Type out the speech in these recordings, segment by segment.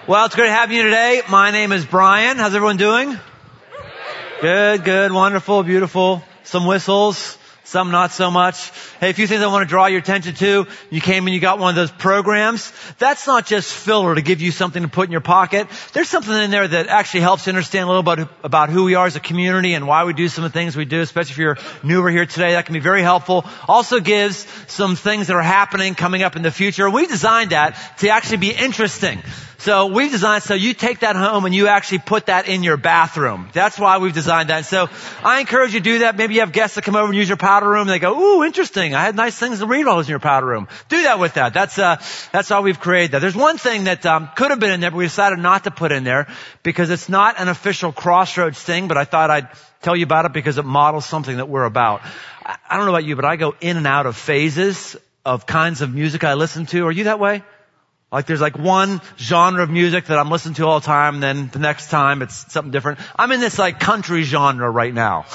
Well, it's great to have you today. My name is Brian. How's everyone doing? Good, wonderful, beautiful. Some whistles, some not so much. Hey, a few things I want to draw your attention to. You came and you got one of those programs. That's not just filler to give you something to put in your pocket. There's something in there that actually helps you understand a little bit about who we are as a community and why we do some of the things we do, especially if you're newer here today. That can be very helpful. Also gives some things that are happening coming up in the future. We designed that to actually be interesting. So we've designed so you take that home and you actually put that in your bathroom. That's why we've designed that. So I encourage you to do that. Maybe you have guests that come over and use your powder room and they go, ooh, interesting. I had nice things to read while I was in your powder room. Do that with that. That's how we've created that. There's one thing that could have been in there, but we decided not to put in there because it's not an official Crossroads thing, but I thought I'd tell you about it because it models something that we're about. I don't know about you, but I go in and out of phases of kinds of music I listen to. Are you that way? Like there's like one genre of music that I'm listening to all the time, then the next time it's something different. I'm in this like country genre right now.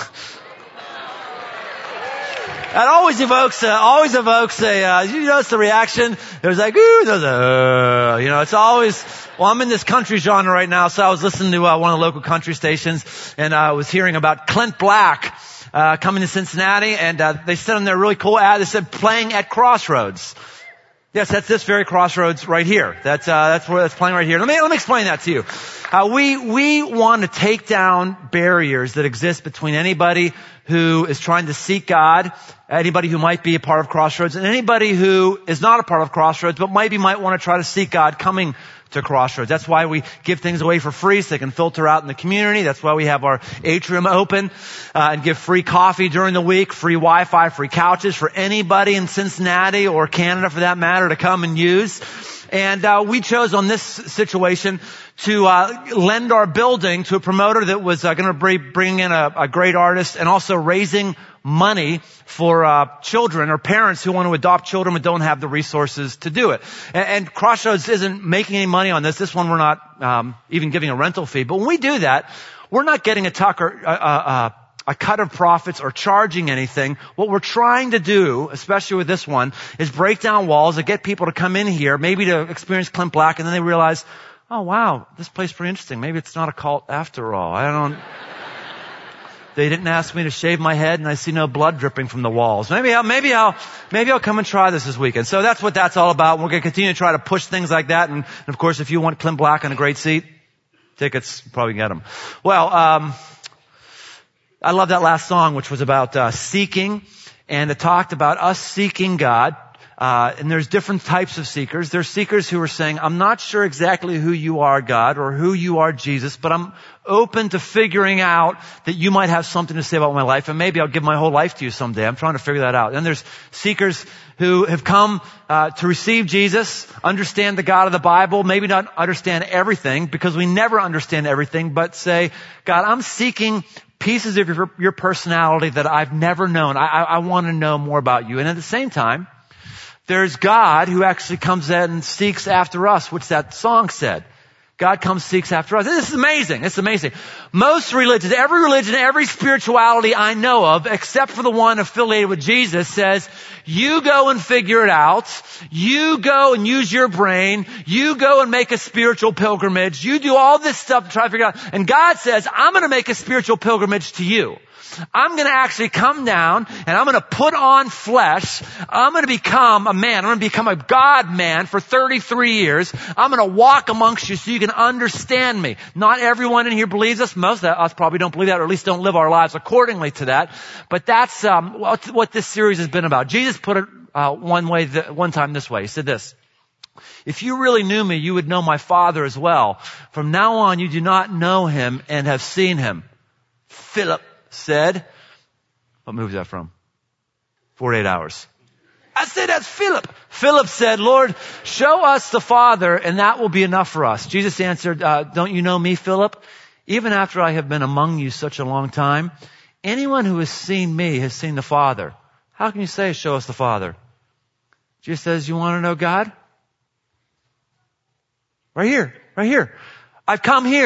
That always evokes a, you notice the reaction? There's like, ooh, there's a, it's always, well, I'm in this country genre right now, so I was listening to one of the local country stations, and I was hearing about Clint Black, coming to Cincinnati, and, they said on their really cool ad, they said playing at Crossroads. Yes, that's this very Crossroads right here. That's where that's playing right here. Let me explain that to you. We want to take down barriers that exist between anybody who is trying to seek God, anybody who might be a part of Crossroads, and anybody who is not a part of Crossroads, but maybe might want to try to seek God coming to Crossroads. That's why we give things away for free so they can filter out in the community. That's why we have our atrium open, and give free coffee during the week, free Wi-Fi, free couches for anybody in Cincinnati or Canada for that matter to come and use. And we chose on this situation to lend our building to a promoter that was going to bring in a great artist and also raising money for children or parents who want to adopt children but don't have the resources to do it. And Crossroads isn't making any money on this. This one we're not even giving a rental fee. But when we do that, we're not getting a cut of profits or charging anything. What we're trying to do, especially with this one, is break down walls and get people to come in here, maybe to experience Clint Black, and then they realize, oh wow, this place is pretty interesting. Maybe it's not a cult after all. They didn't ask me to shave my head and I see no blood dripping from the walls. Maybe I'll come and try this weekend. So that's what that's all about. We're going to continue to try to push things like that. And of course, if you want Clint Black on a great seat, tickets, you probably get them. Well, I love that last song, which was about seeking, and it talked about us seeking God. And there's different types of seekers. There's seekers who are saying, I'm not sure exactly who you are, God, or who you are, Jesus, but I'm open to figuring out that you might have something to say about my life, and maybe I'll give my whole life to you someday. I'm trying to figure that out. And there's seekers who have come to receive Jesus, understand the God of the Bible, maybe not understand everything, because we never understand everything, but say, God, I'm seeking pieces of your personality that I've never known. I want to know more about you. And at the same time, there's God who actually comes in and seeks after us, which that song said. God comes, seeks after us. This is amazing. It's amazing. Most religions, every spirituality I know of, except for the one affiliated with Jesus, says, you go and figure it out. You go and use your brain. You go and make a spiritual pilgrimage. You do all this stuff to try to figure it out. And God says, I'm going to make a spiritual pilgrimage to you. I'm going to actually come down and I'm going to put on flesh. I'm going to become a man. I'm going to become a God man for 33 years. I'm going to walk amongst you so you can understand me. Not everyone in here believes us. Most of us probably don't believe that, or at least don't live our lives accordingly to that. But that's what this series has been about. Jesus put it one time this way. He said this: if you really knew me, you would know my Father as well. From now on, you do not know him and have seen him. Philip said, what movie is that from? 48 Hours. I said, that's Philip. Philip said, Lord, show us the Father and that will be enough for us. Jesus answered, don't you know me, Philip? Even after I have been among you such a long time, anyone who has seen me has seen the Father. How can you say, show us the Father? Jesus says, you want to know God? Right here. I've come here.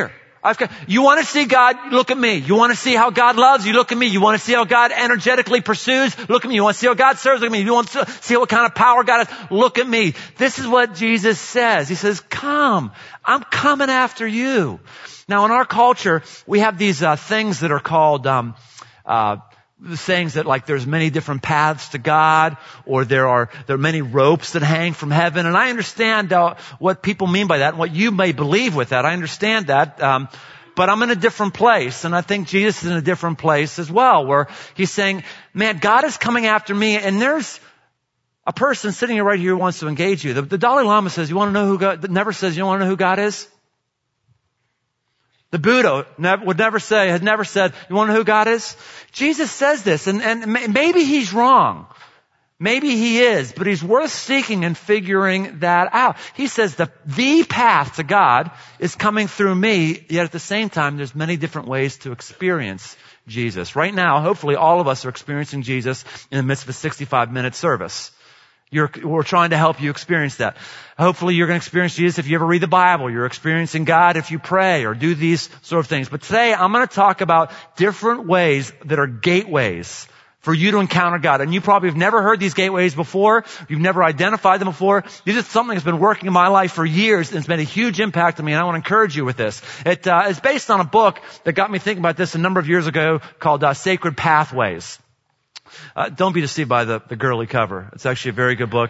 You want to see God? Look at me. You want to see how God loves? You look at me. You want to see how God energetically pursues? Look at me. You want to see how God serves? Look at me. You want to see what kind of power God has? Look at me. This is what Jesus says. He says, come. I'm coming after you. Now, in our culture, we have these things that are called sayings that like there's many different paths to God, or there are many ropes that hang from heaven. And I understand what people mean by that and what you may believe with that. I understand that. But I'm in a different place, and I think Jesus is in a different place as well, where he's saying, man, God is coming after me, and there's a person sitting right here who wants to engage you. The Dalai Lama says, you want to know who God, never says, you want to know who God is? The Buddha had never said, you want to know who God is? Jesus says this, and maybe he's wrong. Maybe he is, but he's worth seeking and figuring that out. He says the path to God is coming through me, yet at the same time, there's many different ways to experience Jesus. Right now, hopefully all of us are experiencing Jesus in the midst of a 65-minute service. We're trying to help you experience that. Hopefully you're going to experience Jesus if you ever read the Bible. You're experiencing God if you pray or do these sort of things. But today I'm going to talk about different ways that are gateways for you to encounter God. And you probably have never heard these gateways before. You've never identified them before. This is something that's been working in my life for years, and it's made a huge impact on me, and I want to encourage you with this. It is based on a book that got me thinking about this a number of years ago called Sacred Pathways. Don't be deceived by the girly cover. It's actually a very good book.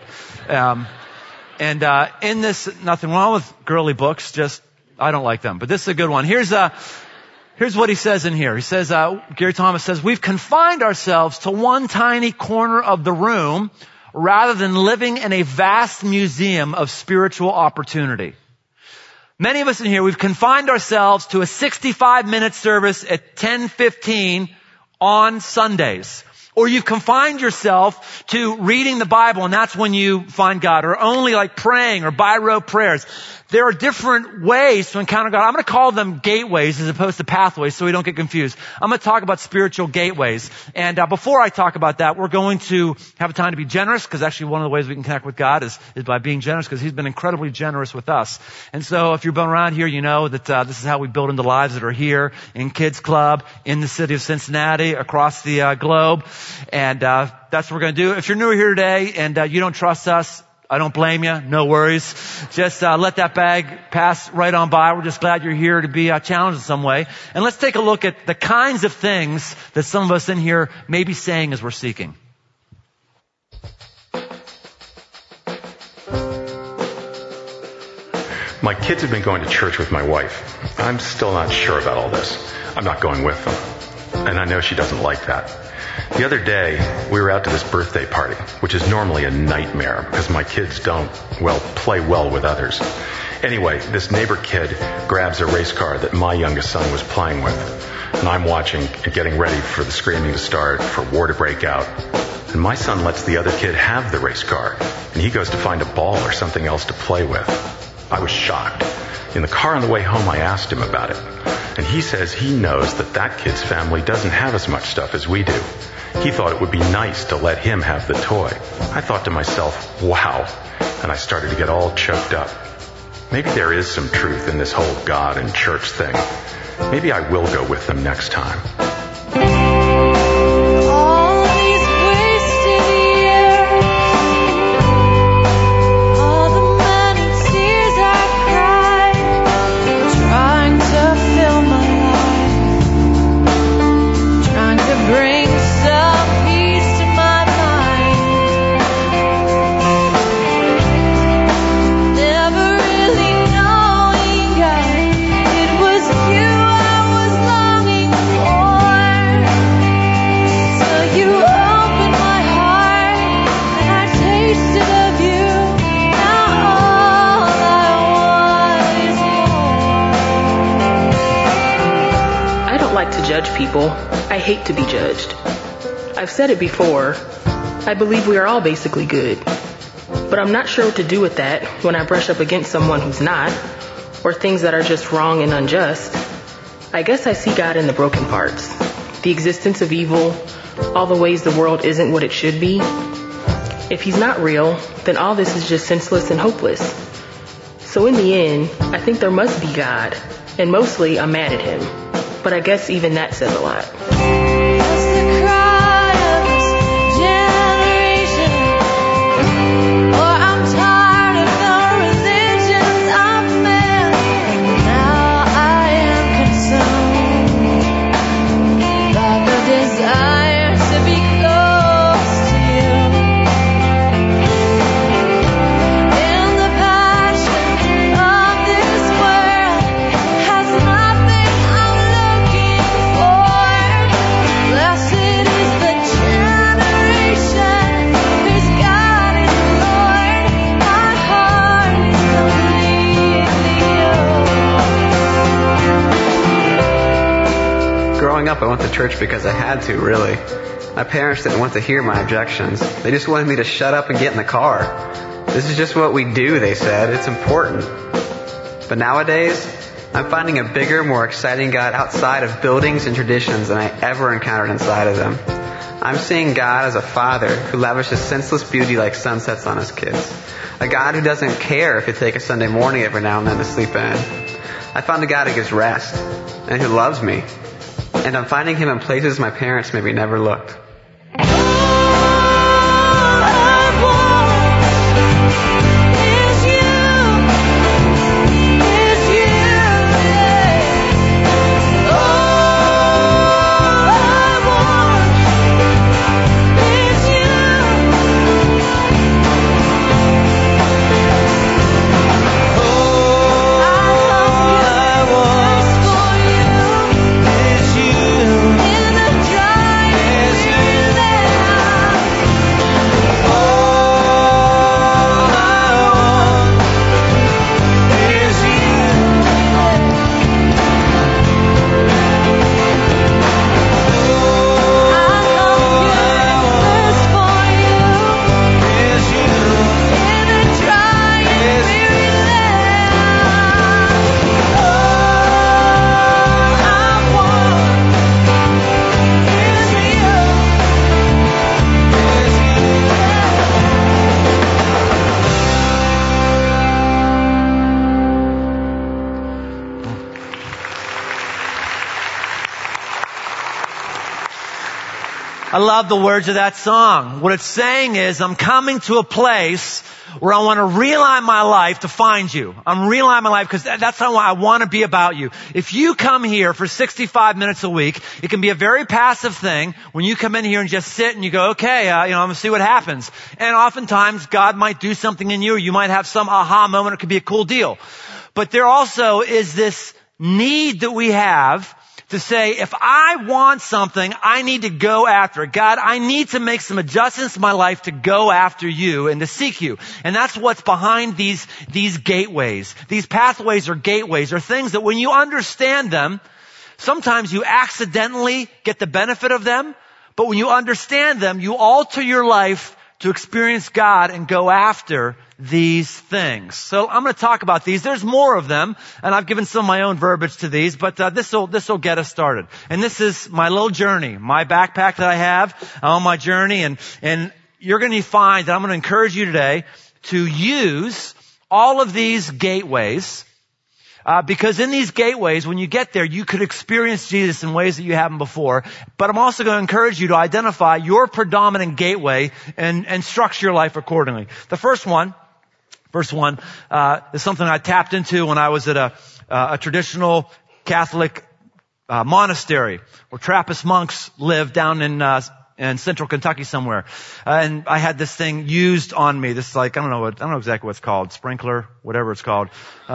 In this, nothing wrong with girly books, just I don't like them. But this is a good one. Here's what he says in here. He says, Gary Thomas says, we've confined ourselves to one tiny corner of the room rather than living in a vast museum of spiritual opportunity. Many of us in here, we've confined ourselves to a 65-minute service at 10:15 on Sundays. Or you've confined yourself to reading the Bible, and that's when you find God, or only like praying or by rote prayers. There are different ways to encounter God. I'm going to call them gateways as opposed to pathways so we don't get confused. I'm going to talk about spiritual gateways. And before I talk about that, we're going to have a time to be generous, because actually one of the ways we can connect with God is by being generous, because he's been incredibly generous with us. And so if you've been around here, you know that this is how we build into lives that are here in Kids Club, in the city of Cincinnati, across the globe. And that's what we're going to do. If you're newer here today and you don't trust us, I don't blame you. No worries. Just let that bag pass right on by. We're just glad you're here to be challenged in some way. And let's take a look at the kinds of things that some of us in here may be saying as we're seeking. My kids have been going to church with my wife. I'm still not sure about all this. I'm not going with them. And I know she doesn't like that. The other day, we were out to this birthday party, which is normally a nightmare because my kids don't, play well with others. Anyway, this neighbor kid grabs a race car that my youngest son was playing with. And I'm watching and getting ready for the screaming to start, for war to break out. And my son lets the other kid have the race car, and he goes to find a ball or something else to play with. I was shocked. In the car on the way home, I asked him about it. And he says he knows that kid's family doesn't have as much stuff as we do. He thought it would be nice to let him have the toy. I thought to myself, wow. And I started to get all choked up. Maybe there is some truth in this whole God and church thing. Maybe I will go with them next time. Judge people. I hate to be judged. I've said it before. I believe we are all basically good. But I'm not sure what to do with that when I brush up against someone who's not, or things that are just wrong and unjust. I guess I see God in the broken parts, the existence of evil, all the ways the world isn't what it should be. If he's not real, then all this is just senseless and hopeless. So in the end, I think there must be God, And mostly, I'm mad at him. But I guess even that says a lot. Growing up, I went to church because I had to, really. My parents didn't want to hear my objections. They just wanted me to shut up and get in the car. This is just what we do, they said. It's important. But nowadays, I'm finding a bigger, more exciting God outside of buildings and traditions than I ever encountered inside of them. I'm seeing God as a father who lavishes senseless beauty like sunsets on his kids. A God who doesn't care if you take a Sunday morning every now and then to sleep in. I found a God who gives rest and who loves me. And I'm finding him in places my parents maybe never looked. I love the words of that song. What it's saying is, I'm coming to a place where I want to realign my life to find you. I'm realigning my life because that's how I want to be about you. If you come here for 65 minutes a week, it can be a very passive thing when you come in here and just sit and you go, okay, I'm going to see what happens. And oftentimes God might do something in you, or you might have some aha moment. It could be a cool deal. But there also is this need that we have to say, if I want something, I need to go after it. God, I need to make some adjustments in my life to go after you and to seek you. And that's what's behind these gateways. These pathways or gateways are things that when you understand them, sometimes you accidentally get the benefit of them. But when you understand them, you alter your life to experience God and go after these things. So I'm going to talk about these. There's more of them, and I've given some of my own verbiage to these, but this will get us started. And this is my little journey, my backpack that I have on my journey, and you're going to find that I'm going to encourage you today to use all of these gateways, because in these gateways, when you get there, you could experience Jesus in ways that you haven't before. But I'm also going to encourage you to identify your predominant gateway and structure your life accordingly. The first one is something I tapped into when I was at a traditional Catholic monastery where Trappist monks lived down in central Kentucky somewhere. And I had this thing used on me. This I don't know exactly what it's called. Sprinkler, whatever it's called.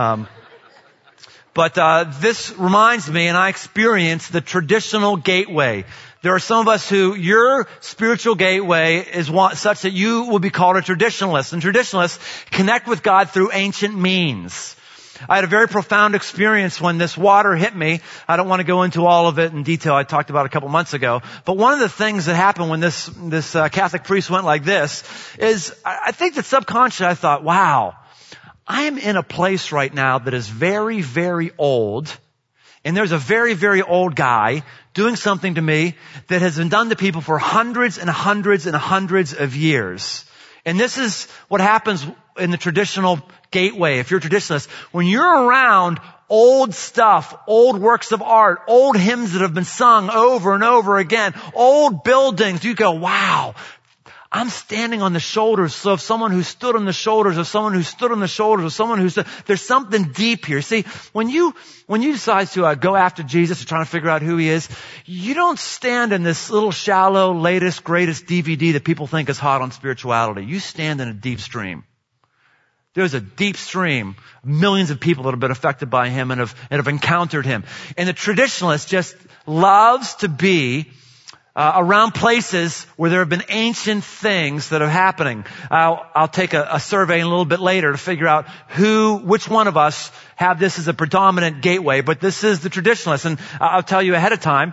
But this reminds me, and I experienced the traditional gateway. There are some of us who your spiritual gateway is such that you will be called a traditionalist. And traditionalists connect with God through ancient means. I had a very profound experience when this water hit me. I don't want to go into all of it in detail. I talked about it a couple months ago. But one of the things that happened when this Catholic priest went like this is, I think that subconsciously I thought, wow, I am in a place right now that is very, very old. And there's a very, very old guy doing something to me that has been done to people for hundreds and hundreds and hundreds of years. And this is what happens in the traditional gateway, if you're a traditionalist, when you're around old stuff, old works of art, old hymns that have been sung over and over again, old buildings, you go, wow, I'm standing on the shoulders. So if someone who stood on the shoulders of someone who stood on the shoulders of someone who stood, there's something deep here. See, when you decide to go after Jesus and trying to figure out who he is, you don't stand in this little shallow, latest, greatest DVD that people think is hot on spirituality. You stand in a deep stream. There's a deep stream, millions of people that have been affected by him and have encountered him. And the traditionalist just loves to be around places where there have been ancient things that are happening. I'll take a survey a little bit later to figure out which one of us have this as a predominant gateway, but this is the traditionalist. And I'll tell you ahead of time,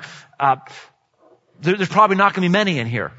there's probably not going to be many in here.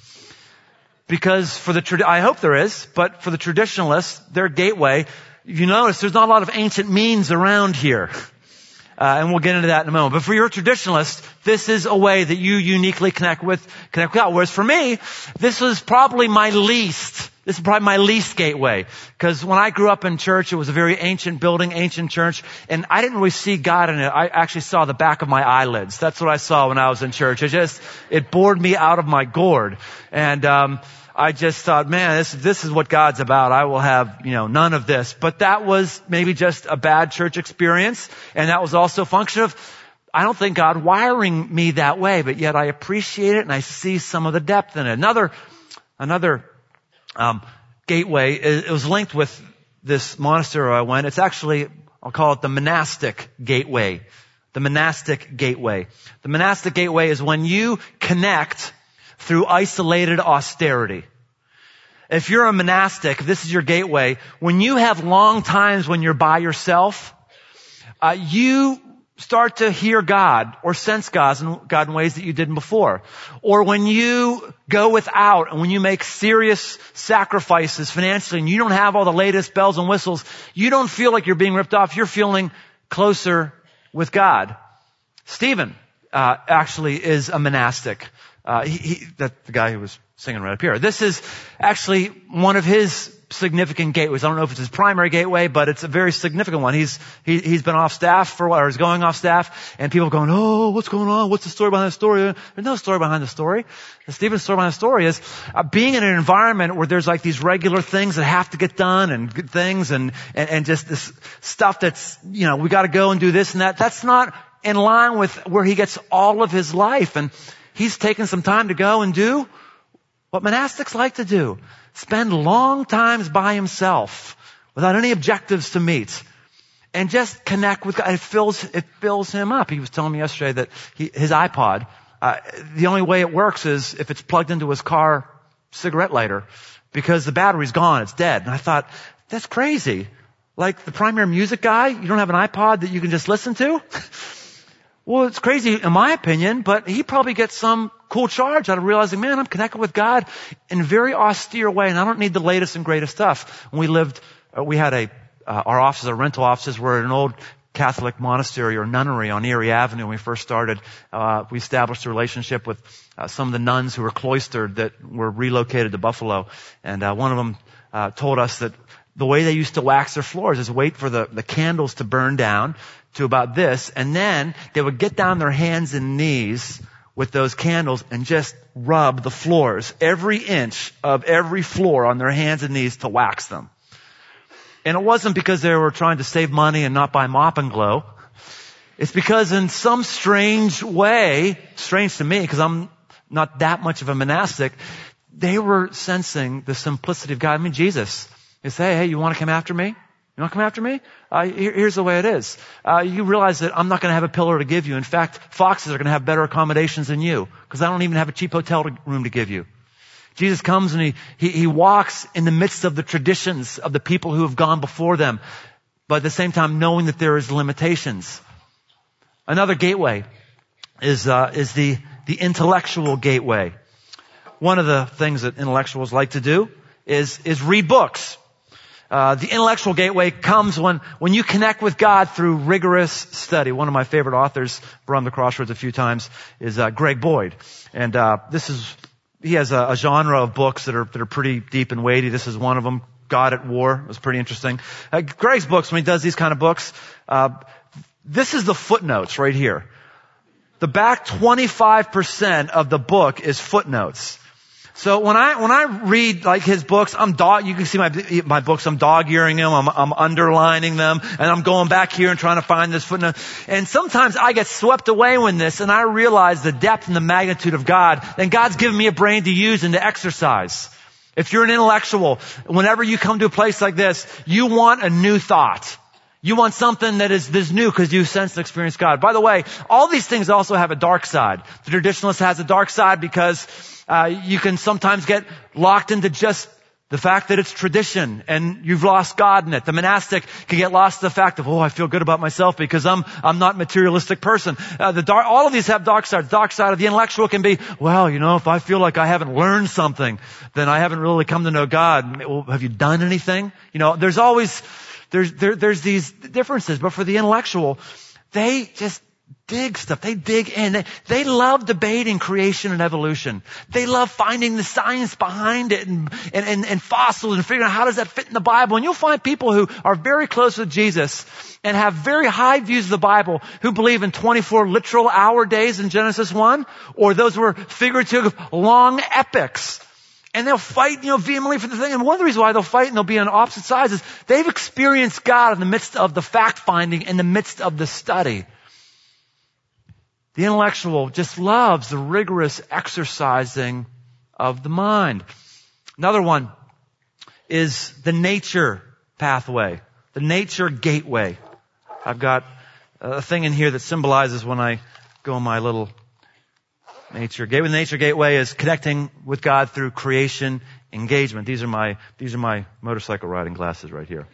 Because I hope there is, but for the traditionalists, their gateway, you notice there's not a lot of ancient means around here. And we'll get into that in a moment. But for your traditionalist, this is a way that you uniquely connect with God. Whereas for me, this is probably my least gateway. Because when I grew up in church, it was a very ancient building, ancient church, and I didn't really see God in it. I actually saw the back of my eyelids. That's what I saw when I was in church. It bored me out of my gourd. And, I just thought, man, this is what God's about. I will have, none of this. But that was maybe just a bad church experience. And that was also a function of, I don't think God wiring me that way, but yet I appreciate it and I see some of the depth in it. Another gateway, it was linked with this monastery I went. It's actually, I'll call it the monastic gateway. The monastic gateway. The monastic gateway is when you connect through isolated austerity. If you're a monastic, this is your gateway. When you have long times when you're by yourself, you start to hear God or sense God in ways that you didn't before. Or when you go without and when you make serious sacrifices financially and you don't have all the latest bells and whistles, you don't feel like you're being ripped off. You're feeling closer with God. Stephen actually is a monastic. That's the guy who was singing right up here. This is actually one of his significant gateways. I don't know if it's his primary gateway, but it's a very significant one. He's been off staff or he's going off staff, and people are going, oh, what's going on? What's the story behind the story? There's no story behind the story. Stephen's story behind the story is being in an environment where there's like these regular things that have to get done and good things and just this stuff that's, we got to go and do this and that. That's not in line with where he gets all of his life. And he's taken some time to go and do what monastics like to do. Spend long times by himself without any objectives to meet and just connect with God. It fills him up. He was telling me yesterday that his iPod, the only way it works is if it's plugged into his car cigarette lighter because the battery's gone. It's dead. And I thought, that's crazy. Like the primary music guy, you don't have an iPod that you can just listen to? Well, it's crazy in my opinion, but he probably gets some cool charge out of realizing, man, I'm connected with God in a very austere way, and I don't need the latest and greatest stuff. When we had our offices, our rental offices were in an old Catholic monastery or nunnery on Erie Avenue when we first started. We established a relationship with some of the nuns who were cloistered that were relocated to Buffalo, and one of them told us that the way they used to wax their floors is wait for the candles to burn down to about this, and then they would get down their hands and knees with those candles and just rub the floors, every inch of every floor on their hands and knees to wax them. And it wasn't because they were trying to save money and not buy Mop and Glow. It's because in some strange way, strange to me because I'm not that much of a monastic, they were sensing the simplicity of God. I mean, Jesus. He said, hey, you want to come after me? You want to come after me? Here's the way it is. You realize that I'm not going to have a pillar to give you. In fact, foxes are going to have better accommodations than you because I don't even have a cheap hotel room to give you. Jesus comes and he walks in the midst of the traditions of the people who have gone before them, but at the same time knowing that there is limitations. Another gateway is the intellectual gateway. One of the things that intellectuals like to do is read books. The intellectual gateway comes when you connect with God through rigorous study. One of my favorite authors, brought him to Crossroads a few times, is Greg Boyd. And he has a genre of books that are pretty deep and weighty. This is one of them, God at War. It was pretty interesting. Greg's books, when he does these kind of books, this is the footnotes right here. The back 25% of the book is footnotes. So when I read like his books, you can see my books, I'm dog-earing them, I'm underlining them, and I'm going back here and trying to find this footnote. And sometimes I get swept away with this, and I realize the depth and the magnitude of God. And God's given me a brain to use and to exercise. If you're an intellectual, whenever you come to a place like this, you want a new thought. You want something that is new because you sense and experience God. By the way, all these things also have a dark side. The traditionalist has a dark side because you can sometimes get locked into just the fact that it's tradition and you've lost God in it. The monastic can get lost in the fact of, I feel good about myself because I'm not a materialistic person. All of these have dark sides. Dark side of the intellectual can be, if I feel like I haven't learned something, then I haven't really come to know God. Well, have you done anything? There's always, there's these differences, but for the intellectual, they just dig stuff. They dig in. They love debating creation and evolution. They love finding the science behind it and fossils and figuring out how does that fit in the Bible. And you'll find people who are very close with Jesus and have very high views of the Bible who believe in 24 literal hour days in Genesis 1, or those were figurative long epics. And they'll fight, vehemently for the thing. And one of the reasons why they'll fight and they'll be on opposite sides is they've experienced God in the midst of the fact finding, in the midst of the study. The intellectual just loves the rigorous exercising of the mind. Another one is the nature pathway, the nature gateway. I've got a thing in here that symbolizes when I go on my little nature gateway. The nature gateway is connecting with God through creation engagement. These are my motorcycle riding glasses right here.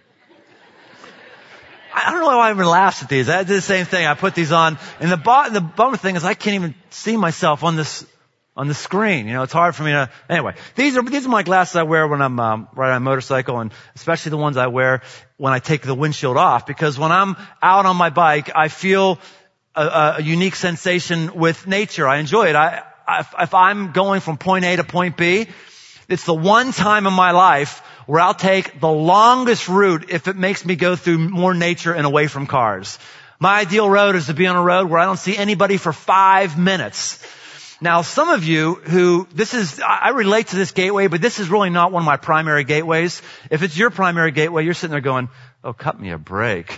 I don't know why everyone laughs at these. I did the same thing. I put these on, and the bummer thing is I can't even see myself on the screen. It's hard for me to. Anyway, these are my glasses I wear when I'm riding a motorcycle, and especially the ones I wear when I take the windshield off, because when I'm out on my bike, I feel a unique sensation with nature. I enjoy it. If I'm going from point A to point B, it's the one time in my life where I'll take the longest route if it makes me go through more nature and away from cars. My ideal road is to be on a road where I don't see anybody for 5 minutes. Now, some of you I relate to this gateway, but this is really not one of my primary gateways. If it's your primary gateway, you're sitting there going, cut me a break.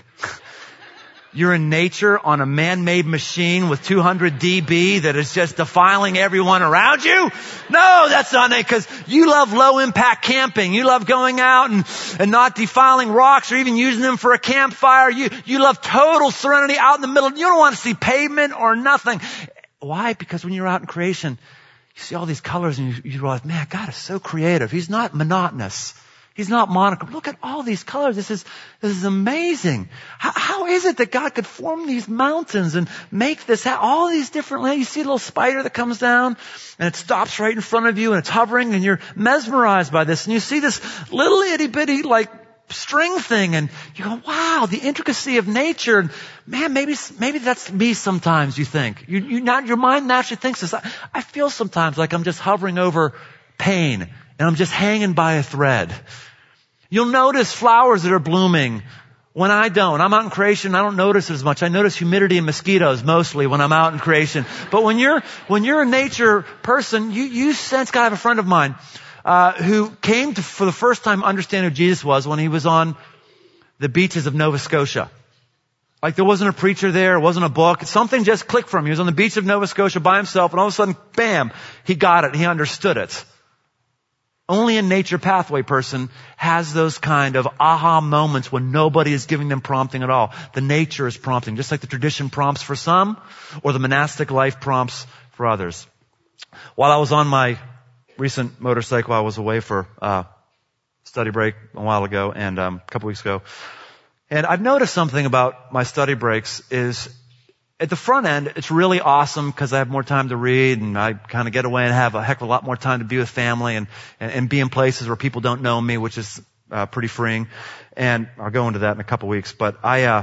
You're in nature on a man-made machine with 200 dB that is just defiling everyone around you? No, that's not it, because you love low-impact camping. You love going out and not defiling rocks or even using them for a campfire. You love total serenity out in the middle. You don't want to see pavement or nothing. Why? Because when you're out in creation, you see all these colors and you realize, man, God is so creative. He's not monotonous. He's not monochrome. Look at all these colors. This is amazing. How is it that God could form these mountains and make this, all these different lands? You see a little spider that comes down and it stops right in front of you and it's hovering and you're mesmerized by this. And you see this little itty bitty string thing and you go, wow, the intricacy of nature. And man, maybe that's me sometimes, you think. Your mind naturally thinks this. I feel sometimes like I'm just hovering over pain and I'm just hanging by a thread. You'll notice flowers that are blooming when I don't. I'm out in creation, I don't notice it as much. I notice humidity and mosquitoes mostly when I'm out in creation. But when you're a nature person, you sense. God, I have a friend of mine who came to, for the first time, understand who Jesus was when he was on the beaches of Nova Scotia. Like there wasn't a preacher there, it wasn't a book. Something just clicked for him. He was on the beach of Nova Scotia by himself, and all of a sudden, bam, he got it. He understood it. Only a nature pathway person has those kind of aha moments when nobody is giving them prompting at all. The nature is prompting, just like the tradition prompts for some, or the monastic life prompts for others. While I was on my recent motorcycle, I was away for study break a while ago and a couple weeks ago. And I've noticed something about my study breaks is at the front end, it's really awesome because I have more time to read and I kind of get away and have a heck of a lot more time to be with family and be in places where people don't know me, which is pretty freeing. And I'll go into that in a couple weeks. But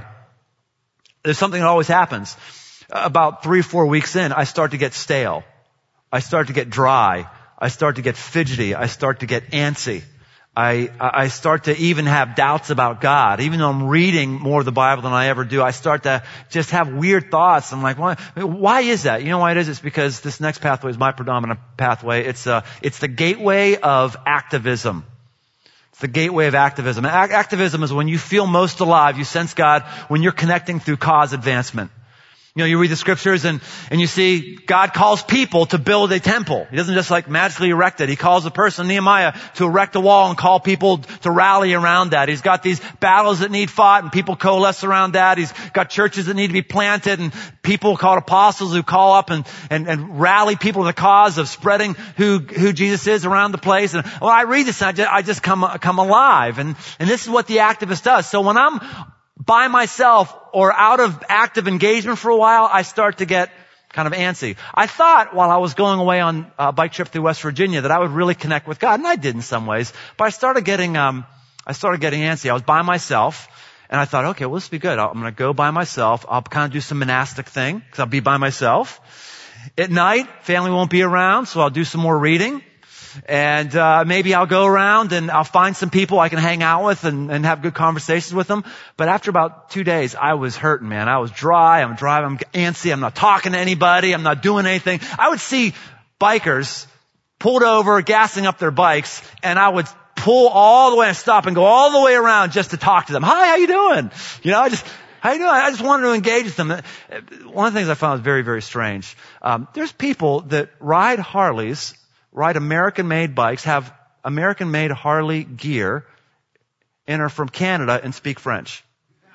there's something that always happens. About 3 or 4 weeks in, I start to get stale. I start to get dry. I start to get fidgety. I start to get antsy. I start to even have doubts about God. Even though I'm reading more of the Bible than I ever do, I start to just have weird thoughts. I'm like, why is that? You know why it is? It's because this next pathway is my predominant pathway. It's the gateway of activism. It's the gateway of activism. Activism is when you feel most alive, you sense God, when you're connecting through cause advancement. You know, you read the scriptures and you see God calls people to build a temple. He doesn't just like magically erect it. He calls a person, Nehemiah, to erect a wall and call people to rally around that. He's got these battles that need fought and people coalesce around that. He's got churches that need to be planted and people called apostles who call up and rally people to the cause of spreading who Jesus is around the place. And when I read this, I just come alive. And this is what the activist does. So when I'm by myself or out of active engagement for a while, I start to get kind of antsy. I thought while I was going away on a bike trip through West Virginia that I would really connect with God, and I did in some ways, but I started getting antsy. I was by myself, and I thought, okay, well, this will be good. I'm going to go by myself. I'll kind of do some monastic thing, because I'll be by myself. At night, family won't be around, so I'll do some more reading. And maybe I'll go around and I'll find some people I can hang out with and have good conversations with them. But after about 2 days, I was hurting, man. I was dry. I'm driving. I'm antsy. I'm not talking to anybody. I'm not doing anything. I would see bikers pulled over, gassing up their bikes, and I would pull all the way and stop and go all the way around just to talk to them. Hi, how you doing? You know, how you doing? I just wanted to engage with them. One of the things I found was very, very strange. There's people that ride Harleys, ride American-made bikes, have American-made Harley gear, and are from Canada and speak French.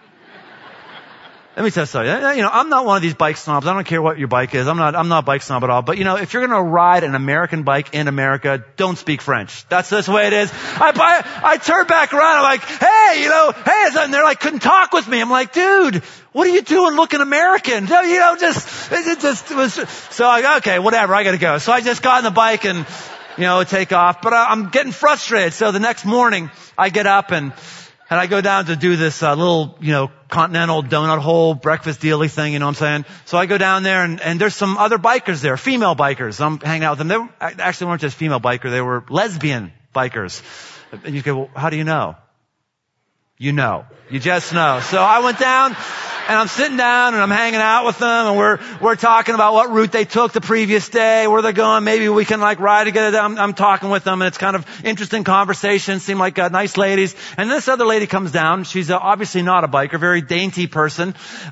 Let me tell you something. You know, I'm not one of these bike snobs. I don't care what your bike is. I'm not a bike snob at all. But you know, if you're going to ride an American bike in America, don't speak French. That's the way it is. I turn back around. I'm like, hey, you know, hey, and they're like, couldn't talk with me. I'm like, dude, what are you doing looking American? You know, it was, so I go, okay, whatever, I gotta go. So I just got on the bike and, you know, take off. But I'm getting frustrated. So the next morning, I get up and I go down to do this little, you know, continental donut hole breakfast dealy thing, you know what I'm saying? So I go down there and there's some other bikers there, female bikers. I'm hanging out with them. They actually weren't just female bikers, they were lesbian bikers. And you go, well, how do you know? You know. You just know. So I went down and I'm sitting down and I'm hanging out with them and we're talking about what route they took the previous day, where they're going. Maybe we can like ride together. I'm talking with them and it's kind of interesting conversation. Seem like nice ladies. And this other lady comes down. She's obviously not a biker, very dainty person.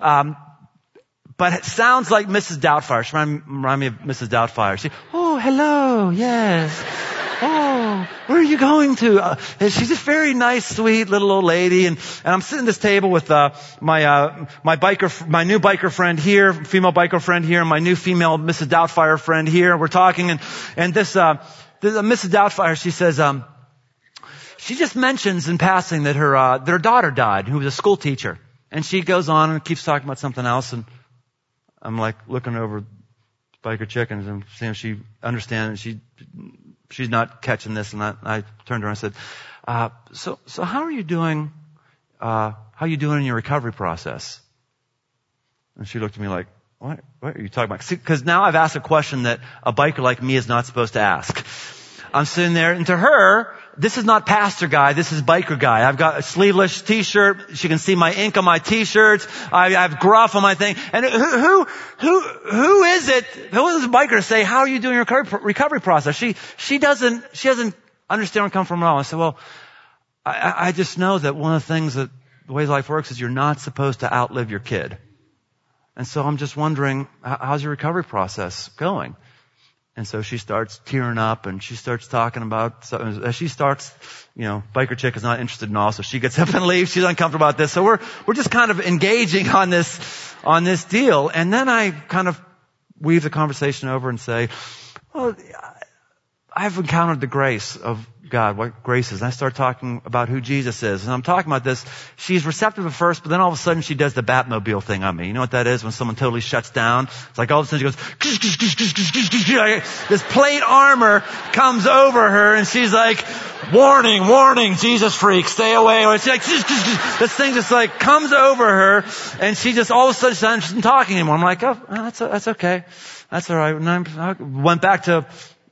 But it sounds like Mrs. Doubtfire. She remind me of Mrs. Doubtfire. Oh, hello. Yes. Oh, where are you going to? And she's a very nice, sweet little old lady. And I'm sitting at this table with, my new biker friend here, female biker friend here, and my new female Mrs. Doubtfire friend here. We're talking and this Mrs. Doubtfire, she says, she just mentions in passing that their daughter died, who was a school teacher. And she goes on and keeps talking about something else. And I'm like looking over biker chickens and seeing if she understands. She's not catching this, and I turned to her and I said, so how are you doing, how are you doing in your recovery process? And she looked at me like, what are you talking about? See, cause now I've asked a question that a biker like me is not supposed to ask. I'm sitting there, and to her, this is not pastor guy, this is biker guy. I've got a sleeveless t-shirt. She can see my ink on my t-shirts. I have gruff on my thing. And who is it? Who is a biker to say, how are you doing your recovery process? She doesn't understand where I'm coming from at all. I said, well, I just know that one of the things that the way life works is you're not supposed to outlive your kid. And so I'm just wondering, how's your recovery process going? And so she starts tearing up and she starts talking about, as she starts, you know, biker chick is not interested in all, so she gets up and leaves. She's uncomfortable about this. So we're just kind of engaging on this deal. And then I kind of weave the conversation over and say, well, I've encountered the grace of God, what grace is. And I start talking about who Jesus is. And I'm talking about this. She's receptive at first, but then all of a sudden she does the Batmobile thing on me. You know what that is? When someone totally shuts down. It's like all of a sudden she goes, this plate armor comes over her and she's like, warning, Jesus freak, stay away. Or she's like, this thing just like comes over her and she just all of a sudden she's not talking anymore. I'm like, oh, that's okay. That's all right. And I went back to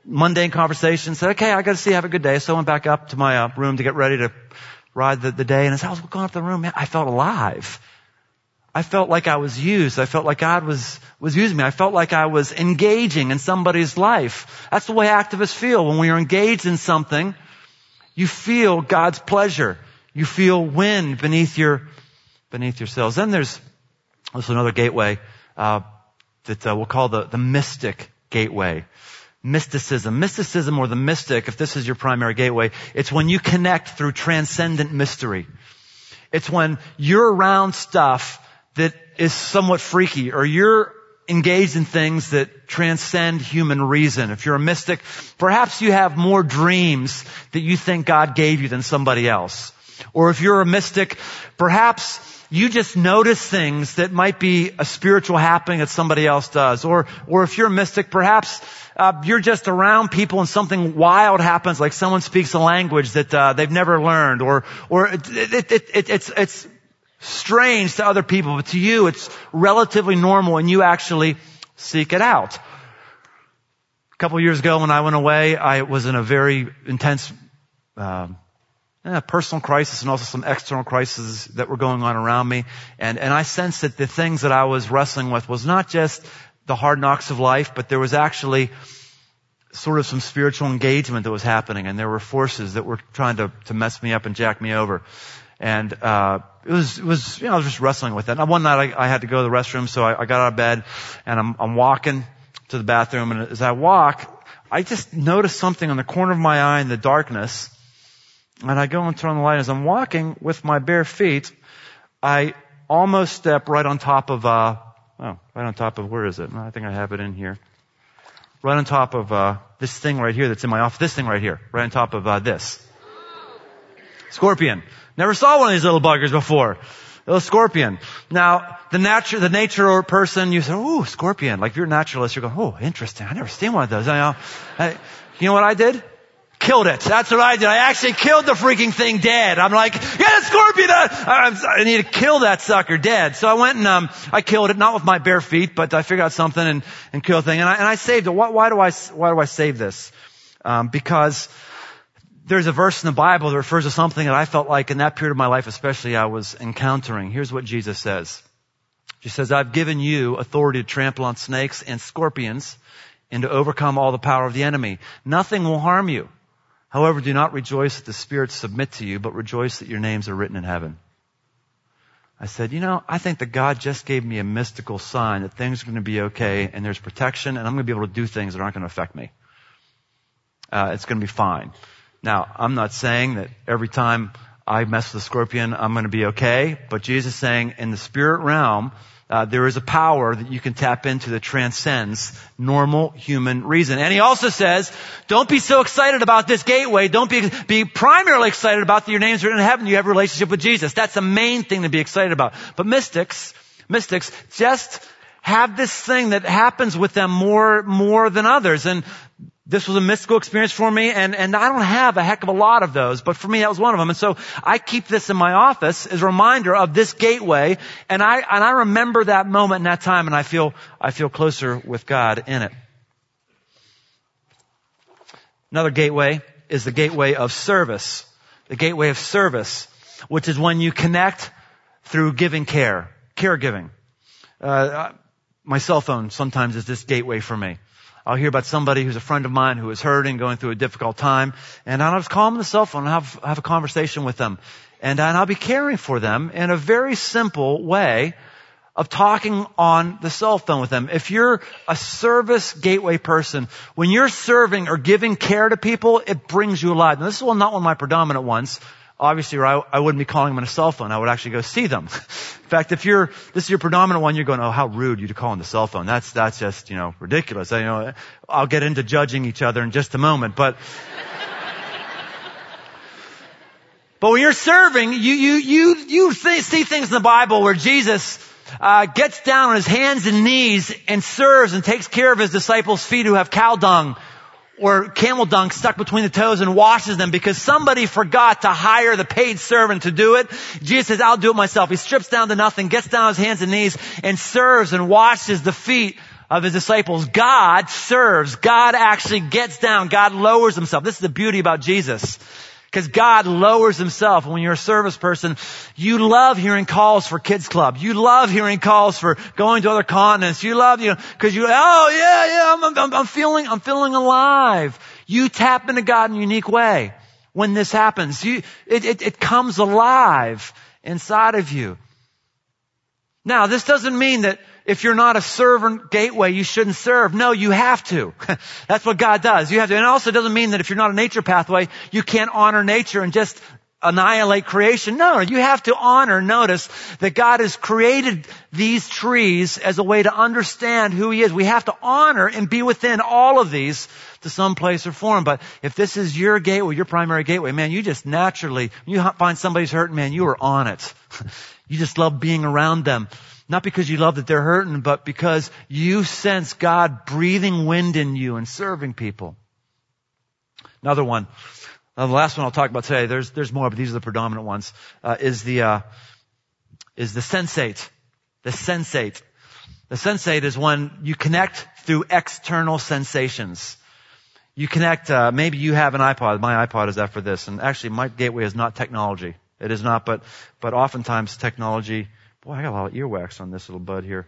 mundane conversation, said, okay, I got to see, have a good day. So I went back up to my room to get ready to ride the day. And as I was going up to the room, man, I felt alive. I felt like I was used. I felt like God was using me. I felt like I was engaging in somebody's life. That's the way activists feel. When we are engaged in something, you feel God's pleasure. You feel wind beneath yourselves. Then there's also another gateway that we'll call the mystic gateway. Mysticism. Mysticism, or the mystic, if this is your primary gateway, it's when you connect through transcendent mystery. It's when you're around stuff that is somewhat freaky, or you're engaged in things that transcend human reason. If you're a mystic, perhaps you have more dreams that you think God gave you than somebody else. Or if you're a mystic, perhaps you just notice things that might be a spiritual happening that somebody else does. Or if you're a mystic, perhaps you're just around people and something wild happens, like someone speaks a language that they've never learned, or it's strange to other people, but to you it's relatively normal and you actually seek it out. A couple of years ago when I went away, I was in a very intense personal crisis and also some external crises that were going on around me. And I sensed that the things that I was wrestling with was not just the hard knocks of life, but there was actually sort of some spiritual engagement that was happening, and there were forces that were trying to mess me up and jack me over. And it was I was just wrestling with it. And one night I had to go to the restroom, so I got out of bed and I'm walking to the bathroom, and as I walk, I just noticed something on the corner of my eye in the darkness. And I go and turn on the light. As I'm walking with my bare feet, I almost step right on top of where is it? I think I have it in here. Right on top of this thing right here that's in my office. This thing right here. Right on top of this. Scorpion. Never saw one of these little buggers before. A little scorpion. Now, the nature person, you say, ooh, scorpion. Like if you're a naturalist, you're going, oh, interesting. I never seen one of those. You know what I did? Killed it. That's what I did. I actually killed the freaking thing dead. I'm like, yeah, scorpion! I need to kill that sucker dead. So I went and I killed it, not with my bare feet, but I figured out something and killed the thing. And I saved it. Why do I save this? Because there's a verse in the Bible that refers to something that I felt like in that period of my life especially I was encountering. Here's what Jesus says. He says, I've given you authority to trample on snakes and scorpions and to overcome all the power of the enemy. Nothing will harm you. However, do not rejoice that the spirits submit to you, but rejoice that your names are written in heaven. I said, I think that God just gave me a mystical sign that things are going to be okay and there's protection and I'm going to be able to do things that aren't going to affect me. It's going to be fine. Now, I'm not saying that every time I mess with a scorpion, I'm going to be okay, but Jesus is saying in the spirit realm, there is a power that you can tap into that transcends normal human reason. And he also says, don't be so excited about this gateway. Don't be primarily excited about that your name's written in heaven. You have a relationship with Jesus. That's the main thing to be excited about. But mystics just have this thing that happens with them more than others. And this was a mystical experience for me, and I don't have a heck of a lot of those, but for me that was one of them. And so I keep this in my office as a reminder of this gateway, and I remember that moment and that time, and I feel closer with God in it. Another gateway is the gateway of service. The gateway of service, which is when you connect through caregiving. My cell phone sometimes is this gateway for me. I'll hear about somebody who's a friend of mine who is hurting, going through a difficult time, and I'll just call them on the cell phone and have a conversation with them. And I'll be caring for them in a very simple way of talking on the cell phone with them. If you're a service gateway person, when you're serving or giving care to people, it brings you alive. Now, this is not one of my predominant ones. Obviously, I wouldn't be calling them on a cell phone. I would actually go see them. In fact, if this is your predominant one, you're going, oh, how rude you to call on the cell phone. That's just, ridiculous. I'll get into judging each other in just a moment, but when you're serving, you see things in the Bible where Jesus gets down on his hands and knees and serves and takes care of his disciples' feet who have cow dung or camel dung stuck between the toes and washes them because somebody forgot to hire the paid servant to do it. Jesus says, I'll do it myself. He strips down to nothing, gets down on his hands and knees and serves and washes the feet of his disciples, God serves. God actually gets down. God lowers himself. This is the beauty about Jesus. Because God lowers himself. When you're a service person, you love hearing calls for kids club. You love hearing calls for going to other continents. You love, because I'm feeling alive. You tap into God in a unique way when this happens. It comes alive inside of you. Now, this doesn't mean that if you're not a servant gateway, you shouldn't serve. No, you have to. That's what God does. You have to. And it also doesn't mean that if you're not a nature pathway, you can't honor nature and just annihilate creation. No, you have to honor. Notice that God has created these trees as a way to understand who he is. We have to honor and be within all of these to some place or form. But if this is your gateway, your primary gateway, man, you just naturally, you find somebody's hurting, man, you are on it. You just love being around them. Not because you love that they're hurting, but because you sense God breathing wind in you and serving people. Another one. The last one I'll talk about today, there's more, but these are the predominant ones, is the sensate. The sensate. The sensate is when you connect through external sensations. You connect, maybe you have an iPod. My iPod is after this. And actually, my gateway is not technology. It is not, but oftentimes technology. Boy, I got a lot of earwax on this little bud here.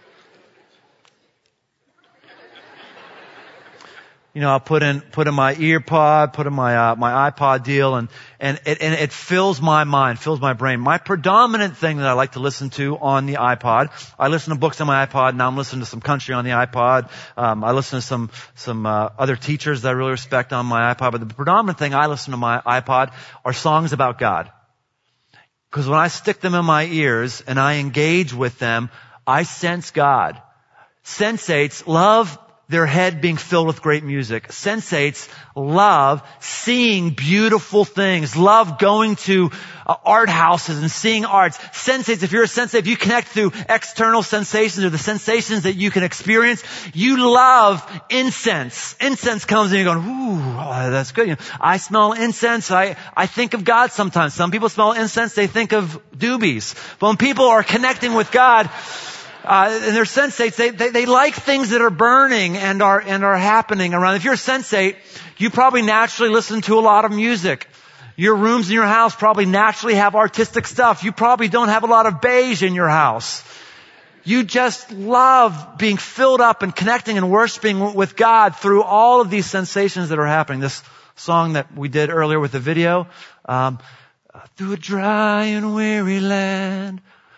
I'll put in my EarPod, put in my iPod deal, and it fills my mind, fills my brain. My predominant thing that I like to listen to on the iPod, I listen to books on my iPod. Now I'm listening to some country on the iPod. I listen to some other teachers that I really respect on my iPod. But the predominant thing I listen to my iPod are songs about God. Because when I stick them in my ears and I engage with them, I sense God. Sensates love their head being filled with great music. Sensates love seeing beautiful things, love going to art houses and seeing arts. Sensates, if you're a sensate, if you connect through external sensations or the sensations that you can experience, you love incense. Incense comes and you're going, ooh, that's good. I smell incense. I think of God sometimes. Some people smell incense. They think of doobies. But when people are connecting with God, and they're sensates, they like things that are burning and are happening around. If you're a sensate, you probably naturally listen to a lot of music. Your rooms in your house probably naturally have artistic stuff. You probably don't have a lot of beige in your house. You just love being filled up and connecting and worshiping with God through all of these sensations that are happening. This song that we did earlier with the video, through a dry and weary land,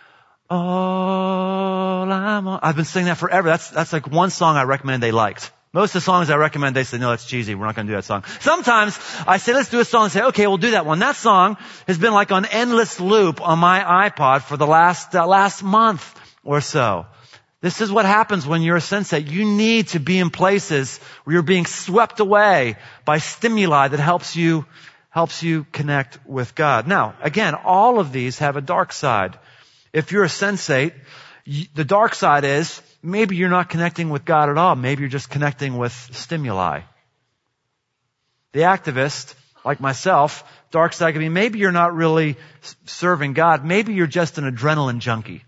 I've been singing that forever. That's like one song I recommend they liked. Most of the songs I recommend, they say, no, that's cheesy. We're not going to do that song. Sometimes I say, let's do a song and say, okay, we'll do that one. That song has been like on endless loop on my iPod for the last month or so. This is what happens when you're a sensate. You need to be in places where you're being swept away by stimuli that helps you connect with God. Now, again, all of these have a dark side. If you're a sensate, the dark side is maybe you're not connecting with God at all. Maybe you're just connecting with stimuli. The activist, like myself, dark side could be maybe you're not really serving God. Maybe you're just an adrenaline junkie.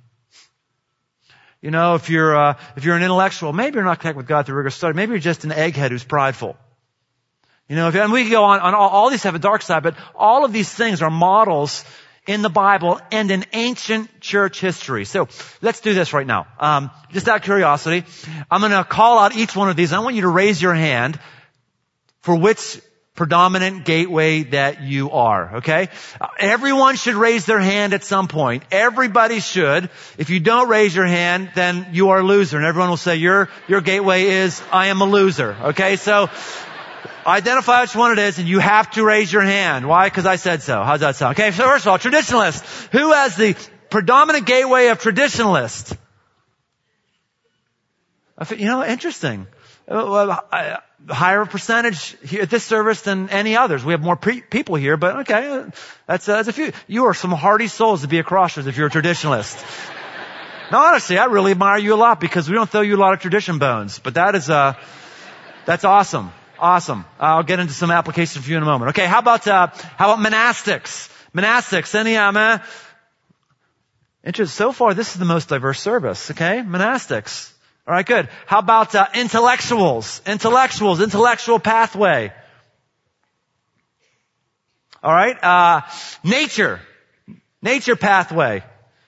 If you're an intellectual, maybe you're not connecting with God through rigorous study. Maybe you're just an egghead who's prideful. And we can go on all these have a dark side, but all of these things are models in the Bible and in ancient church history. So let's do this right now. Just out of curiosity, I'm going to call out each one of these. I want you to raise your hand for which predominant gateway that you are, okay? Everyone should raise their hand at some point. Everybody should. If you don't raise your hand, then you are a loser. And everyone will say, your gateway is, I am a loser. Okay, so identify which one it is, and you have to raise your hand. Why? Because I said so. How's that sound? Okay, so first of all, traditionalist. Who has the predominant gateway of traditionalist? Interesting. Higher percentage here at this service than any others. We have more people here, but okay, that's a few. You are some hardy souls to be a Crossroads if you're a traditionalist. Now, honestly, I really admire you a lot because we don't throw you a lot of tradition bones, but that's awesome. Awesome. I'll get into some applications for you in a moment. Okay, how about monastics? Monastics, any, interesting. So far, this is the most diverse service, okay? Monastics. All right, good. How about intellectuals? Intellectual pathway. All right, nature pathway.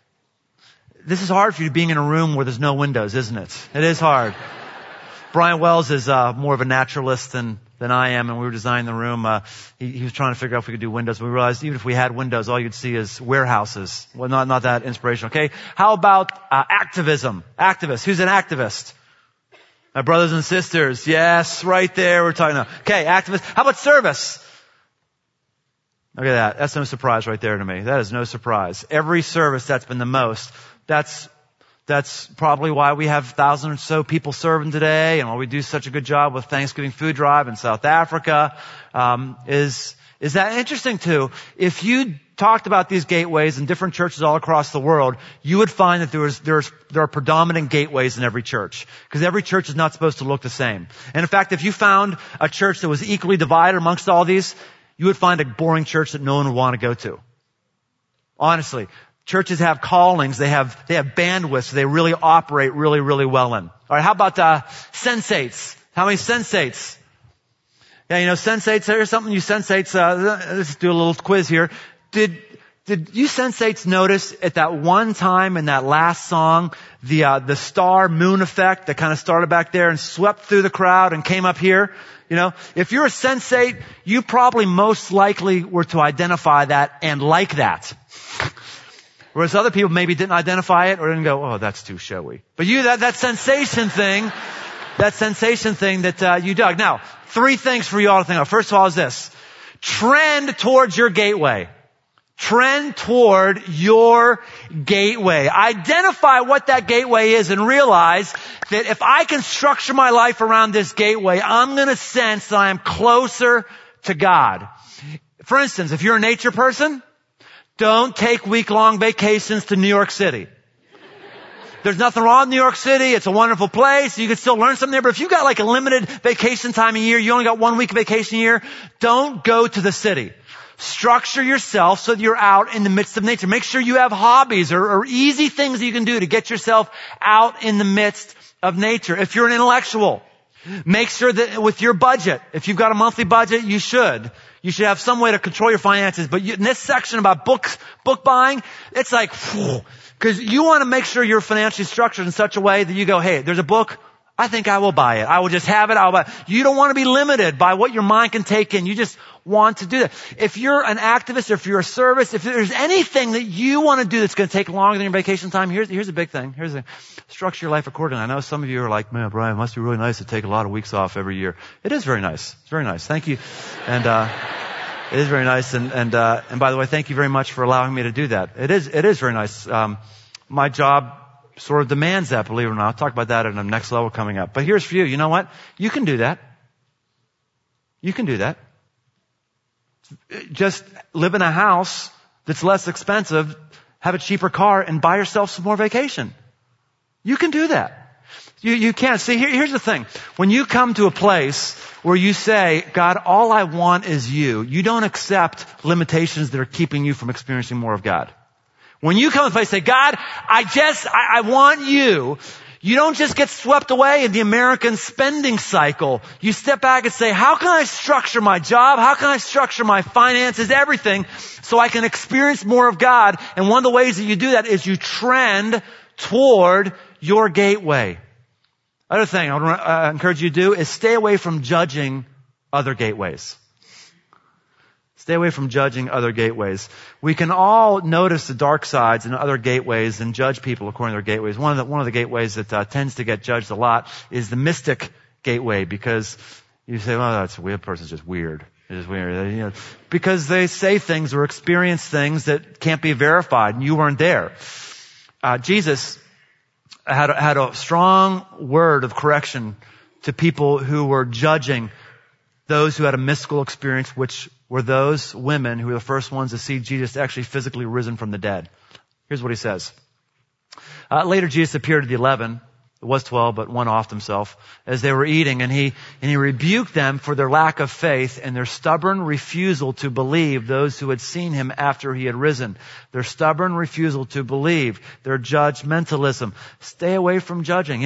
This is hard for you being in a room where there's no windows, isn't it? It is hard. Brian Wells is more of a naturalist than I am, and we were designing the room. He was trying to figure out if we could do windows. We realized even if we had windows, all you'd see is warehouses. Well, not that inspirational. Okay, how about activism? Activist. Who's an activist? My brothers and sisters. Yes, right there. We're talking now. Okay, activist. How about service? Look at that. That's no surprise right there to me. That is no surprise. Every service that's been the most. That's probably why we have thousands or so people serving today, and why we do such a good job with Thanksgiving food drive in South Africa. Is that interesting too? If you talked about these gateways in different churches all across the world, you would find that there are predominant gateways in every church, because every church is not supposed to look the same. And in fact, if you found a church that was equally divided amongst all these, you would find a boring church that no one would want to go to. Honestly. Churches have callings, they have bandwidth, so they really operate really, really well in. All right, how about sensates? How many sensates? Yeah, sensates, here's something you sensates, let's do a little quiz here. Did you sensates notice at that one time in that last song, the star moon effect that kind of started back there and swept through the crowd and came up here? If you're a sensate, you probably most likely were to identify that and like that. Whereas other people maybe didn't identify it or didn't go, oh, that's too showy. But you, that sensation thing that you dug. Now, 3 things for you all to think of. First of all is this. Trend towards your gateway. Trend toward your gateway. Identify what that gateway is and realize that if I can structure my life around this gateway, I'm going to sense that I am closer to God. For instance, if you're a nature person, don't take week-long vacations to New York City. There's nothing wrong with New York City. It's a wonderful place. You can still learn something there. But if you've got like a limited vacation time a year, you only got 1 week of vacation a year, don't go to the city. Structure yourself so that you're out in the midst of nature. Make sure you have hobbies or easy things that you can do to get yourself out in the midst of nature. If you're an intellectual, make sure that with your budget, if you've got a monthly budget, you should have some way to control your finances. But in this section about book buying, it's like, because you want to make sure you're financially structured in such a way that you go, hey, there's a book, I think I will buy it. I will just have it. I'll buy it. You don't want to be limited by what your mind can take in. You just want to do that. If you're an activist, or if you're a service, if there's anything that you want to do that's going to take longer than your vacation time, here's a big thing. Structure your life accordingly. I know some of you are like, man, Brian, it must be really nice to take a lot of weeks off every year. It is very nice. It's very nice. Thank you. And, it is very nice. And by the way, thank you very much for allowing me to do that. It is very nice. My job sort of demands that, believe it or not. I'll talk about that at the next level coming up. But here's for you. You know what? You can do that. You can do that. Just live in a house that's less expensive, have a cheaper car, and buy yourself some more vacation. You can do that. You can. See, here's the thing. When you come to a place where you say, God, all I want is you don't accept limitations that are keeping you from experiencing more of God. When you come to a place and say, God, I want you don't just get swept away in the American spending cycle. You step back and say, how can I structure my job? How can I structure my finances, everything, so I can experience more of God? And one of the ways that you do that is you trend toward your gateway. Other thing I would encourage you to do is stay away from judging other gateways. Stay away from judging other gateways. We can all notice the dark sides in other gateways and judge people according to their gateways. One of the gateways that tends to get judged a lot is the mystic gateway, because you say, well, that's a weird person's just weird. It's just weird. Because they say things or experience things that can't be verified, and you weren't there. Jesus had a strong word of correction to people who were judging those who had a mystical experience, which were those women who were the first ones to see Jesus actually physically risen from the dead. Here's what he says. Later, Jesus appeared to the 11 It was 12, but one offed himself as they were eating, and he rebuked them for their lack of faith and their stubborn refusal to believe those who had seen him after he had risen. Their stubborn refusal to believe, their judgmentalism. Stay away from judging.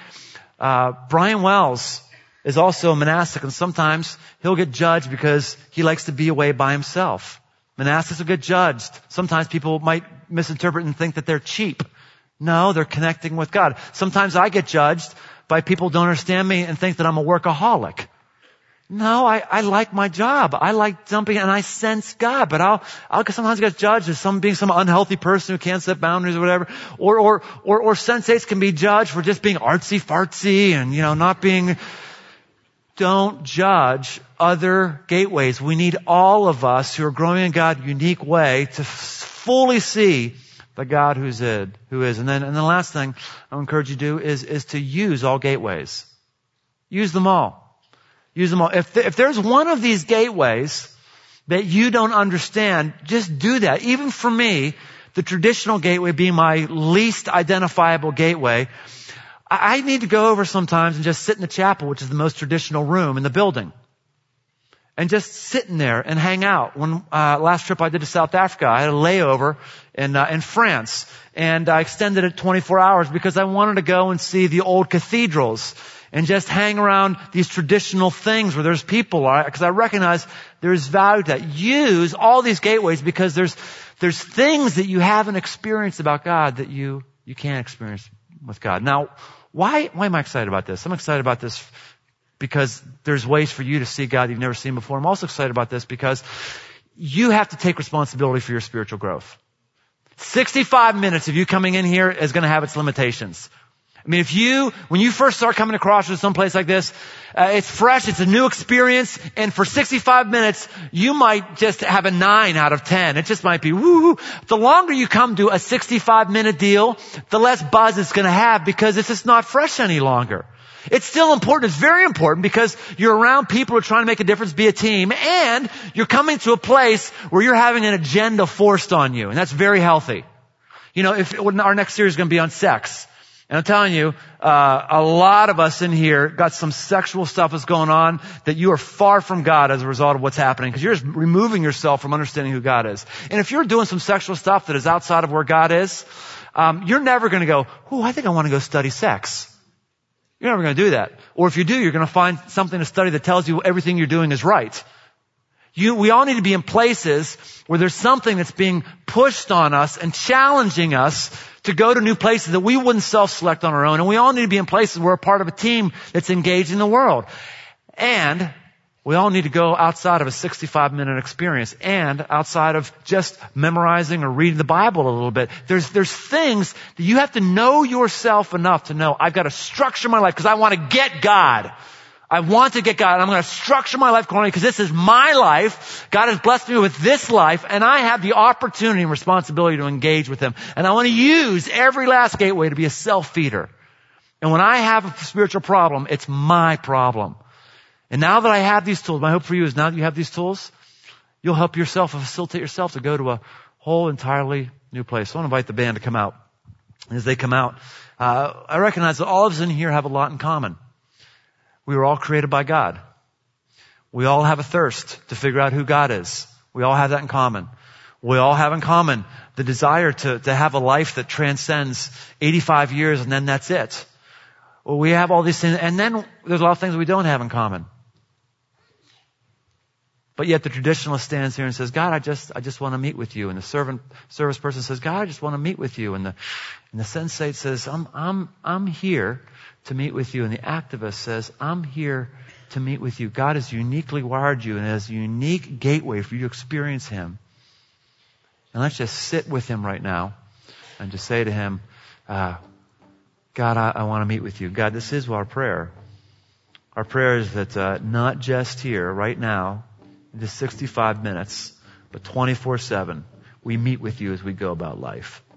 Brian Wells is also a monastic, and sometimes he'll get judged because he likes to be away by himself. Monastics will get judged. Sometimes people might misinterpret and think that they're cheap. No, they're connecting with God. Sometimes I get judged by people who don't understand me and think that I'm a workaholic. No, I like my job. I like jumping and I sense God, but I'll sometimes get judged as being some unhealthy person who can't set boundaries or whatever. Or sensates can be judged for just being artsy fartsy and, not being. Don't judge other gateways. We need all of us who are growing in God a unique way to fully see the God who is. And then the last thing I encourage you to do is to use all gateways. Use them all. Use them all. If there's one of these gateways that you don't understand, just do that. Even for me, the traditional gateway being my least identifiable gateway, I need to go over sometimes and just sit in the chapel, which is the most traditional room in the building. And just sit in there and hang out. When last trip I did to South Africa, I had a layover in France, and I extended it 24 hours because I wanted to go and see the old cathedrals and just hang around these traditional things where there's people. Because I recognize there's value to that. Use all these gateways because there's things that you haven't experienced about God that you can't experience with God. Now, why am I excited about this? I'm excited about this because there's ways for you to see God you've never seen before. I'm also excited about this because you have to take responsibility for your spiritual growth. 65 minutes of you coming in here is going to have its limitations. I mean, when you first start coming across with someplace like this, it's fresh, it's a new experience, and for 65 minutes, you might just have a 9 out of 10. It just might be woo. The longer you come to a 65-minute deal, the less buzz it's going to have because it's just not fresh any longer. It's still important. It's very important because you're around people who are trying to make a difference, be a team, and you're coming to a place where you're having an agenda forced on you, and that's very healthy. Our next series is going to be on sex. And I'm telling you, a lot of us in here got some sexual stuff that's going on that you are far from God as a result of what's happening because you're just removing yourself from understanding who God is. And if you're doing some sexual stuff that is outside of where God is, you're never going to go, I think I want to go study sex. You're never going to do that. Or if you do, you're going to find something to study that tells you everything you're doing is right. We all need to be in places where there's something that's being pushed on us and challenging us to go to new places that we wouldn't self-select on our own. And we all need to be in places where we're part of a team that's engaged in the world. And we all need to go outside of a 65-minute experience and outside of just memorizing or reading the Bible a little bit. There's things that you have to know yourself enough to know, I've got to structure my life because I want to get God. I want to get God, and I'm going to structure my life accordingly because this is my life. God has blessed me with this life, and I have the opportunity and responsibility to engage with Him. And I want to use every last gateway to be a self-feeder. And when I have a spiritual problem, it's my problem. And now that I have these tools, my hope for you is now that you have these tools, you'll help yourself and facilitate yourself to go to a whole entirely new place. So I want to invite the band to come out. And as they come out, I recognize that all of us in here have a lot in common. We were all created by God. We all have a thirst to figure out who God is. We all have that in common. We all have in common the desire to have a life that transcends 85 years and then that's it. Well, we have all these things, and then there's a lot of things we don't have in common. But yet the traditionalist stands here and says, God, I just want to meet with you. And the service person says, God, I just want to meet with you. And the sensate says, I'm here to meet with you. And the activist says, I'm here to meet with you. God has uniquely wired you and has a unique gateway for you to experience Him. And let's just sit with Him right now and just say to Him, God, I want to meet with you. God, this is our prayer. Our prayer is that not just here, right now, in just 65 minutes, but 24/7, we meet with you as we go about life.